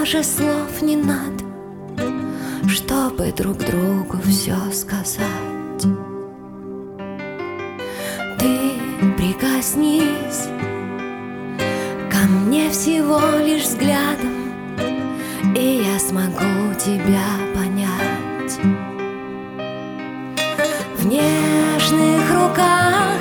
даже слов не надо, чтобы друг другу все сказать. Ты прикоснись ко мне всего лишь взглядом, и я смогу тебя понять. В нежных руках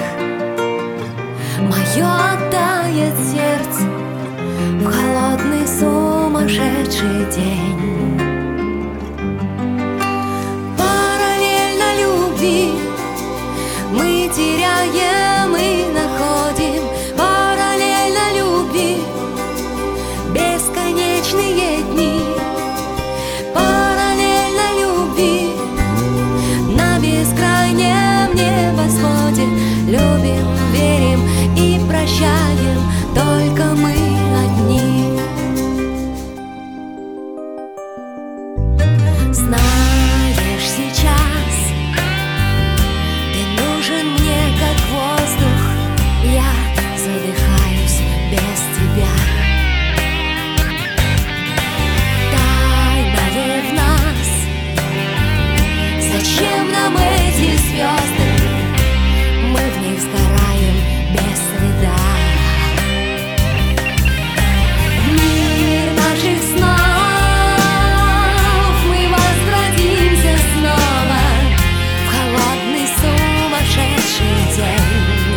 мое тает сердце в холодный сумасшедший день. Параллельно любви мы теряем и находим. Параллельно любви бесконечные дни. Параллельно любви на бескрайнем небосводе. Любим, верим и прощаем только мы одни. Знаешь, сейчас ты нужен мне как воздух. Я задыхаюсь без тебя. Тайна в нас. Зачем нам эти звезды? Мы в них сгораем без следа. Мир наших снов, мы возродимся снова в холодный сумасшедший день.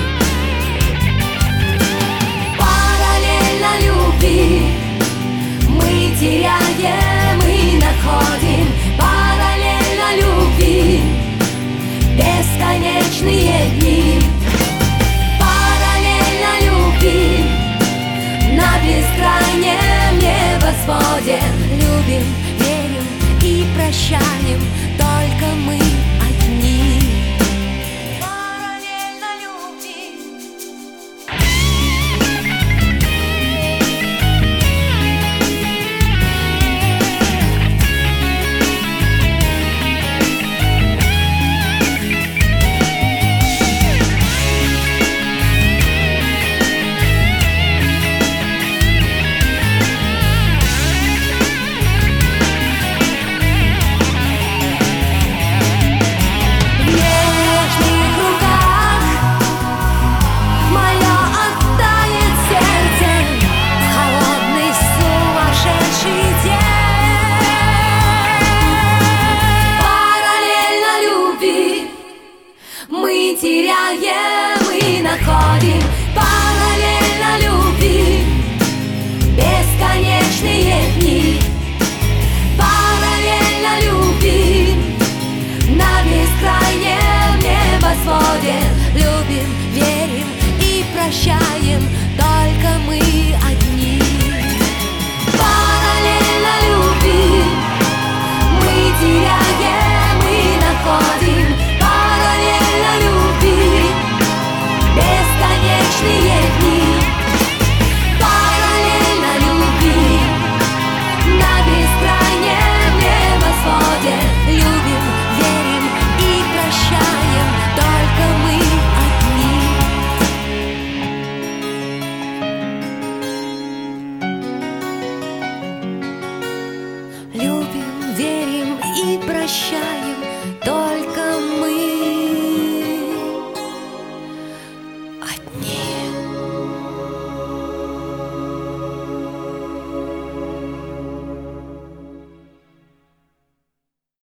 Параллельно любви мы теряем и находим. Параллельно любви бесконечные дни. Параллельно любви на бескрайнем небосводе. Любим, верим и прощаем только мы одни. Параллельно любви. Мы теряем и находим. Параллельно любви бесконечные дни. Параллельно любви на бескрайнем небосводе. Любим, верим и прощаем только мы одни. Параллельно любви мы теряем и находим. Параллельно любви бесконечные дни. Параллельно любви на бескрайнем небосводе. Любим, верим и прощаем только мы одни. Любим, верим и прощаем